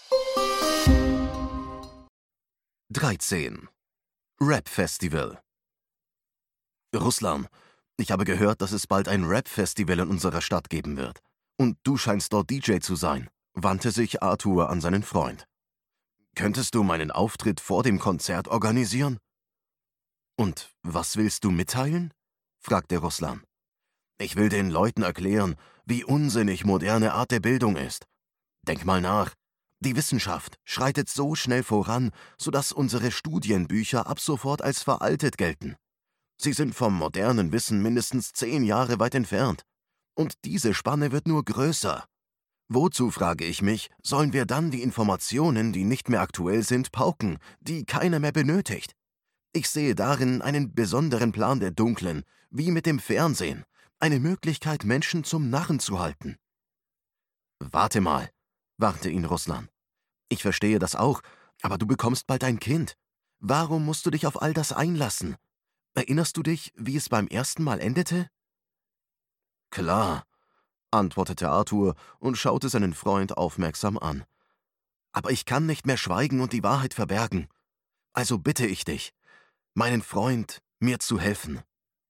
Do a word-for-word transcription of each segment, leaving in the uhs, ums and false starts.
dreizehn. Rap-Festival. Ruslan, ich habe gehört, dass es bald ein Rap-Festival in unserer Stadt geben wird. Und du scheinst dort D J zu sein, wandte sich Arthur an seinen Freund. Könntest du meinen Auftritt vor dem Konzert organisieren? Und was willst du mitteilen? Fragte Ruslan. Ich will den Leuten erklären, wie unsinnig moderne Art der Bildung ist. Denk mal nach. Die Wissenschaft schreitet so schnell voran, sodass unsere Studienbücher ab sofort als veraltet gelten. Sie sind vom modernen Wissen mindestens zehn Jahre weit entfernt. Und diese Spanne wird nur größer. Wozu, frage ich mich, sollen wir dann die Informationen, die nicht mehr aktuell sind, pauken, die keiner mehr benötigt? Ich sehe darin einen besonderen Plan der Dunklen, wie mit dem Fernsehen, eine Möglichkeit, Menschen zum Narren zu halten. Warte mal, warnte ihn Ruslan. Ich verstehe das auch, aber du bekommst bald ein Kind. Warum musst du dich auf all das einlassen? Erinnerst du dich, wie es beim ersten Mal endete? Klar, antwortete Arthur und schaute seinen Freund aufmerksam an. Aber ich kann nicht mehr schweigen und die Wahrheit verbergen. Also bitte ich dich, meinen Freund, mir zu helfen.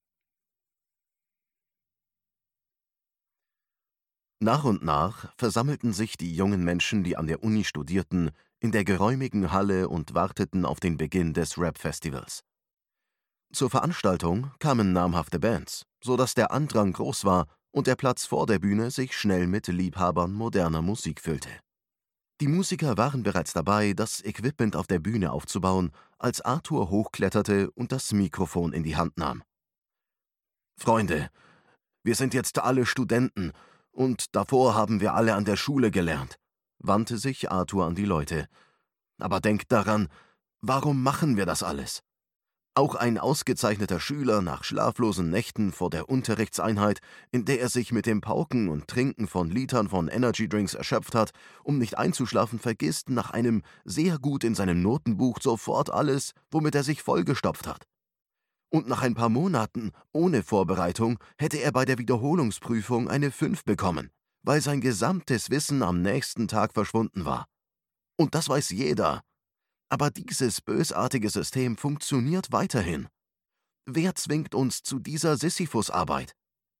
Nach und nach versammelten sich die jungen Menschen, die an der Uni studierten, in der geräumigen Halle und warteten auf den Beginn des Rap-Festivals. Zur Veranstaltung kamen namhafte Bands, so dass der Andrang groß war und der Platz vor der Bühne sich schnell mit Liebhabern moderner Musik füllte. Die Musiker waren bereits dabei, das Equipment auf der Bühne aufzubauen, als Arthur hochkletterte und das Mikrofon in die Hand nahm. »Freunde, wir sind jetzt alle Studenten und davor haben wir alle an der Schule gelernt«, wandte sich Arthur an die Leute. »Aber denkt daran, warum machen wir das alles? Auch ein ausgezeichneter Schüler nach schlaflosen Nächten vor der Unterrichtseinheit, in der er sich mit dem Pauken und Trinken von Litern von Energydrinks erschöpft hat, um nicht einzuschlafen, vergisst nach einem sehr gut in seinem Notenbuch sofort alles, womit er sich vollgestopft hat. Und nach ein paar Monaten ohne Vorbereitung hätte er bei der Wiederholungsprüfung eine fünf bekommen, weil sein gesamtes Wissen am nächsten Tag verschwunden war. Und das weiß jeder. Aber dieses bösartige System funktioniert weiterhin. Wer zwingt uns zu dieser Sisyphus-Arbeit?«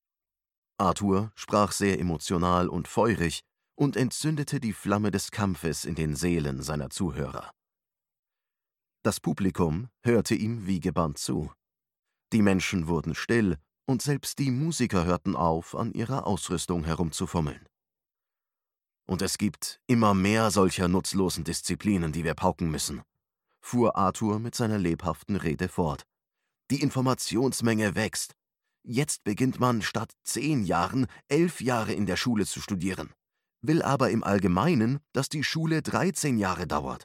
Arthur sprach sehr emotional und feurig und entzündete die Flamme des Kampfes in den Seelen seiner Zuhörer. Das Publikum hörte ihm wie gebannt zu. Die Menschen wurden still und selbst die Musiker hörten auf, an ihrer Ausrüstung herumzufummeln. »Und es gibt immer mehr solcher nutzlosen Disziplinen, die wir pauken müssen«, fuhr Arthur mit seiner lebhaften Rede fort. »Die Informationsmenge wächst. Jetzt beginnt man statt zehn Jahren elf Jahre in der Schule zu studieren, will aber im Allgemeinen, dass die Schule dreizehn Jahre dauert.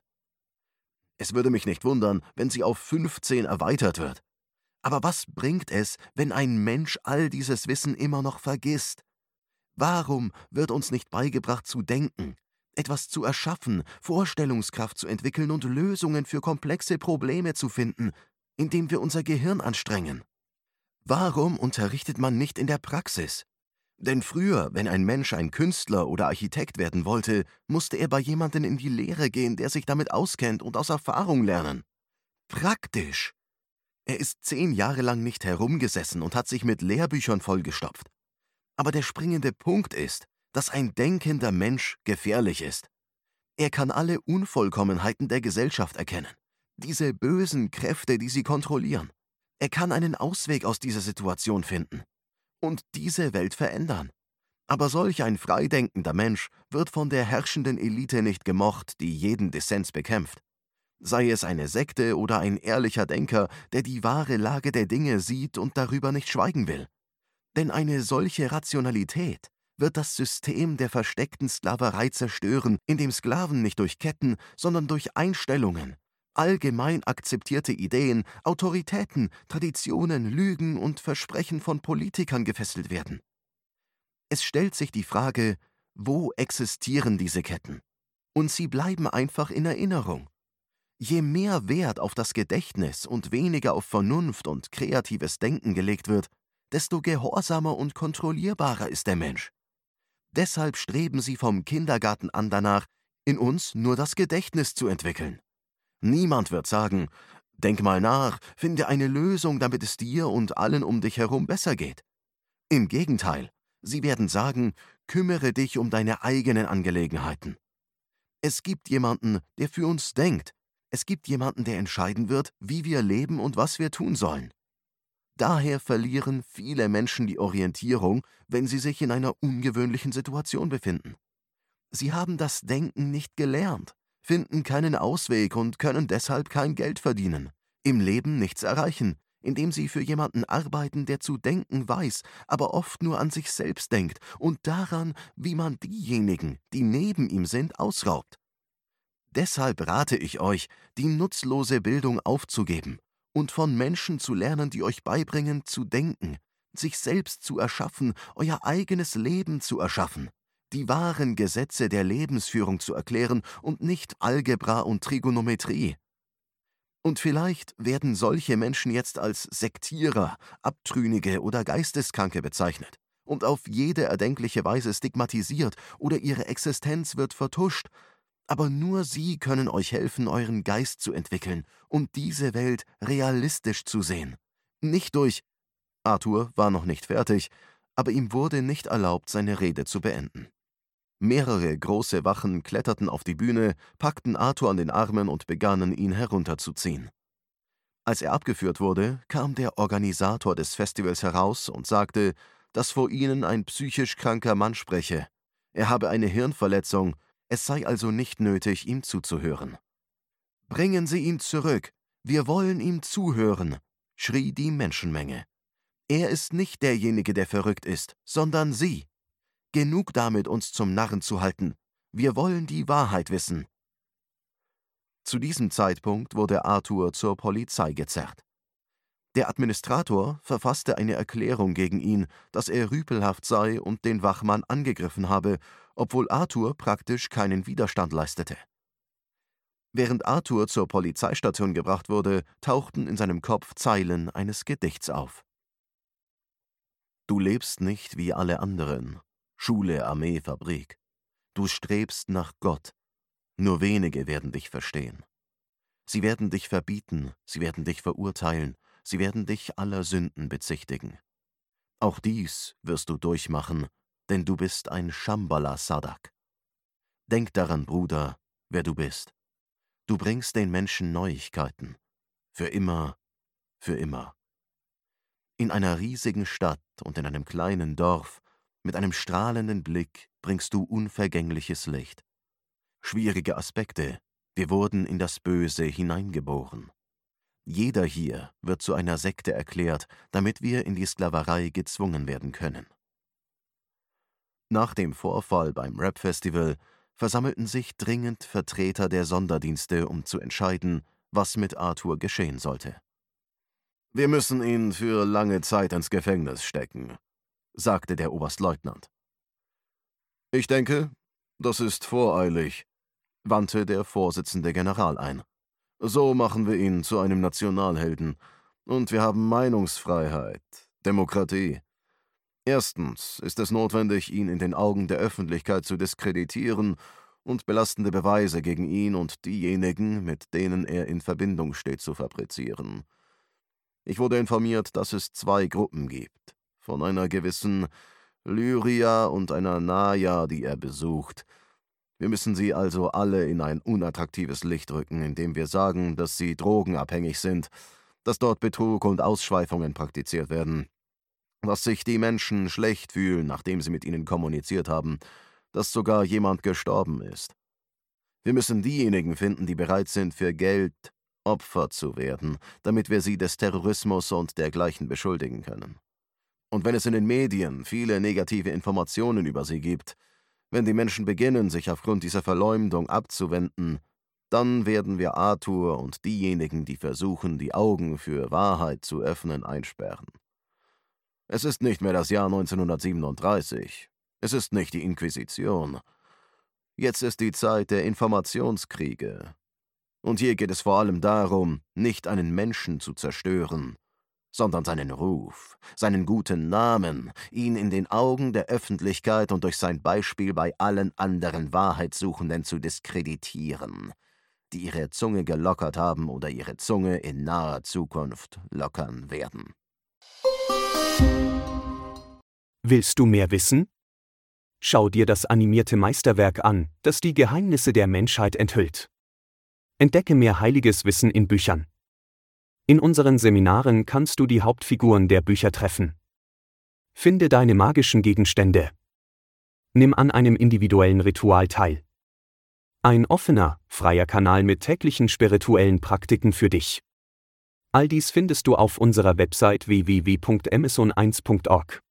Es würde mich nicht wundern, wenn sie auf fünfzehn erweitert wird. Aber was bringt es, wenn ein Mensch all dieses Wissen immer noch vergisst? Warum wird uns nicht beigebracht zu denken, etwas zu erschaffen, Vorstellungskraft zu entwickeln und Lösungen für komplexe Probleme zu finden, indem wir unser Gehirn anstrengen? Warum unterrichtet man nicht in der Praxis? Denn früher, wenn ein Mensch ein Künstler oder Architekt werden wollte, musste er bei jemandem in die Lehre gehen, der sich damit auskennt und aus Erfahrung lernen. Praktisch. Er ist zehn Jahre lang nicht herumgesessen und hat sich mit Lehrbüchern vollgestopft. Aber der springende Punkt ist, dass ein denkender Mensch gefährlich ist. Er kann alle Unvollkommenheiten der Gesellschaft erkennen, diese bösen Kräfte, die sie kontrollieren. Er kann einen Ausweg aus dieser Situation finden und diese Welt verändern. Aber solch ein freidenkender Mensch wird von der herrschenden Elite nicht gemocht, die jeden Dissens bekämpft. Sei es eine Sekte oder ein ehrlicher Denker, der die wahre Lage der Dinge sieht und darüber nicht schweigen will. Denn eine solche Rationalität wird das System der versteckten Sklaverei zerstören, in dem Sklaven nicht durch Ketten, sondern durch Einstellungen, allgemein akzeptierte Ideen, Autoritäten, Traditionen, Lügen und Versprechen von Politikern gefesselt werden. Es stellt sich die Frage, wo existieren diese Ketten? Und sie bleiben einfach in Erinnerung. Je mehr Wert auf das Gedächtnis und weniger auf Vernunft und kreatives Denken gelegt wird, desto gehorsamer und kontrollierbarer ist der Mensch. Deshalb streben sie vom Kindergarten an danach, in uns nur das Gedächtnis zu entwickeln. Niemand wird sagen, denk mal nach, finde eine Lösung, damit es dir und allen um dich herum besser geht. Im Gegenteil, sie werden sagen, kümmere dich um deine eigenen Angelegenheiten. Es gibt jemanden, der für uns denkt. Es gibt jemanden, der entscheiden wird, wie wir leben und was wir tun sollen. Daher verlieren viele Menschen die Orientierung, wenn sie sich in einer ungewöhnlichen Situation befinden. Sie haben das Denken nicht gelernt, finden keinen Ausweg und können deshalb kein Geld verdienen, im Leben nichts erreichen, indem sie für jemanden arbeiten, der zu denken weiß, aber oft nur an sich selbst denkt und daran, wie man diejenigen, die neben ihm sind, ausraubt. Deshalb rate ich euch, die nutzlose Bildung aufzugeben und von Menschen zu lernen, die euch beibringen, zu denken, sich selbst zu erschaffen, euer eigenes Leben zu erschaffen, die wahren Gesetze der Lebensführung zu erklären und nicht Algebra und Trigonometrie. Und vielleicht werden solche Menschen jetzt als Sektierer, Abtrünnige oder Geisteskranke bezeichnet und auf jede erdenkliche Weise stigmatisiert oder ihre Existenz wird vertuscht. Aber nur sie können euch helfen, euren Geist zu entwickeln und diese Welt realistisch zu sehen. Nicht durch... Arthur war noch nicht fertig, aber ihm wurde nicht erlaubt, seine Rede zu beenden. Mehrere große Wachen kletterten auf die Bühne, packten Arthur an den Armen und begannen, ihn herunterzuziehen. Als er abgeführt wurde, kam der Organisator des Festivals heraus und sagte, dass vor ihnen ein psychisch kranker Mann spreche. Er habe eine Hirnverletzung, es sei also nicht nötig, ihm zuzuhören. »Bringen Sie ihn zurück, wir wollen ihm zuhören«, schrie die Menschenmenge. »Er ist nicht derjenige, der verrückt ist, sondern Sie. Genug damit, uns zum Narren zu halten. Wir wollen die Wahrheit wissen.« Zu diesem Zeitpunkt wurde Arthur zur Polizei gezerrt. Der Administrator verfasste eine Erklärung gegen ihn, dass er rüpelhaft sei und den Wachmann angegriffen habe, obwohl Arthur praktisch keinen Widerstand leistete. Während Arthur zur Polizeistation gebracht wurde, tauchten in seinem Kopf Zeilen eines Gedichts auf. Du lebst nicht wie alle anderen, Schule, Armee, Fabrik. Du strebst nach Gott. Nur wenige werden dich verstehen. Sie werden dich verbieten, sie werden dich verurteilen, sie werden dich aller Sünden bezichtigen. Auch dies wirst du durchmachen, denn du bist ein Shambhala Sadak. Denk daran, Bruder, wer du bist. Du bringst den Menschen Neuigkeiten. Für immer, für immer. In einer riesigen Stadt und in einem kleinen Dorf, mit einem strahlenden Blick, bringst du unvergängliches Licht. Schwierige Aspekte, wir wurden in das Böse hineingeboren. Jeder hier wird zu einer Sekte erklärt, damit wir in die Sklaverei gezwungen werden können. Nach dem Vorfall beim Rap-Festival versammelten sich dringend Vertreter der Sonderdienste, um zu entscheiden, was mit Arthur geschehen sollte. »Wir müssen ihn für lange Zeit ins Gefängnis stecken«, sagte der Oberstleutnant. »Ich denke, das ist voreilig«, wandte der Vorsitzende General ein. »So machen wir ihn zu einem Nationalhelden. Und wir haben Meinungsfreiheit, Demokratie. Erstens ist es notwendig, ihn in den Augen der Öffentlichkeit zu diskreditieren und belastende Beweise gegen ihn und diejenigen, mit denen er in Verbindung steht, zu fabrizieren. Ich wurde informiert, dass es zwei Gruppen gibt, von einer gewissen Lyria und einer Naya, die er besucht. Wir müssen sie also alle in ein unattraktives Licht rücken, indem wir sagen, dass sie drogenabhängig sind, dass dort Betrug und Ausschweifungen praktiziert werden, dass sich die Menschen schlecht fühlen, nachdem sie mit ihnen kommuniziert haben, dass sogar jemand gestorben ist. Wir müssen diejenigen finden, die bereit sind, für Geld Opfer zu werden, damit wir sie des Terrorismus und dergleichen beschuldigen können. Und wenn es in den Medien viele negative Informationen über sie gibt, wenn die Menschen beginnen, sich aufgrund dieser Verleumdung abzuwenden, dann werden wir Arthur und diejenigen, die versuchen, die Augen für Wahrheit zu öffnen, einsperren. Es ist nicht mehr das Jahr neunzehnhundertsiebenunddreißig. Es ist nicht die Inquisition. Jetzt ist die Zeit der Informationskriege. Und hier geht es vor allem darum, nicht einen Menschen zu zerstören, sondern seinen Ruf, seinen guten Namen, ihn in den Augen der Öffentlichkeit und durch sein Beispiel bei allen anderen Wahrheitssuchenden zu diskreditieren, die ihre Zunge gelockert haben oder ihre Zunge in naher Zukunft lockern werden. Willst du mehr wissen? Schau dir das animierte Meisterwerk an, das die Geheimnisse der Menschheit enthüllt. Entdecke mehr heiliges Wissen in Büchern. In unseren Seminaren kannst du die Hauptfiguren der Bücher treffen. Finde deine magischen Gegenstände. Nimm an einem individuellen Ritual teil. Ein offener, freier Kanal mit täglichen spirituellen Praktiken für dich. All dies findest du auf unserer Website w w w punkt amazon eins punkt org.